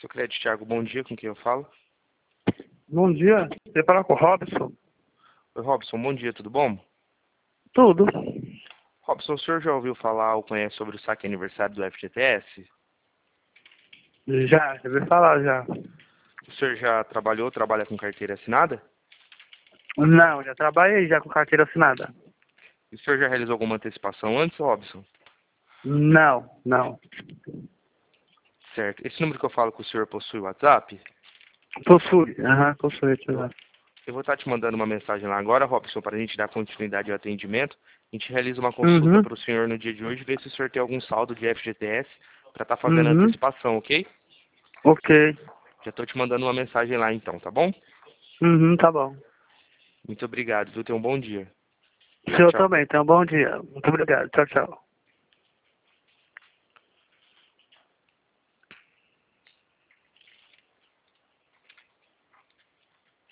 Seu Crédito Thiago, bom dia, com quem eu falo? Bom dia, você fala com o Robson? Oi, Robson, bom dia, tudo bom? Tudo. Robson, o senhor já ouviu falar ou conhece sobre o saque aniversário do FGTS? Já ouvi falar já. O senhor já trabalha com carteira assinada? Não, já trabalhei já com carteira assinada. E o senhor já realizou alguma antecipação antes, Robson? Não. Certo. Esse número que eu falo com o senhor possui WhatsApp? Possui. Eu vou estar te mandando uma mensagem lá agora, Robson, para a gente dar continuidade ao atendimento. A gente realiza uma consulta Uhum, para o senhor no dia de hoje, ver se o senhor tem algum saldo de FGTS para estar fazendo a uhum, antecipação, ok? ok. Já estou te mandando uma mensagem lá então, tá bom? Uhum, tá bom. Muito obrigado, viu? Tenha um bom dia. O Tchau, senhor tchau. também, tenha um bom dia. Muito obrigado. Tchau, tchau.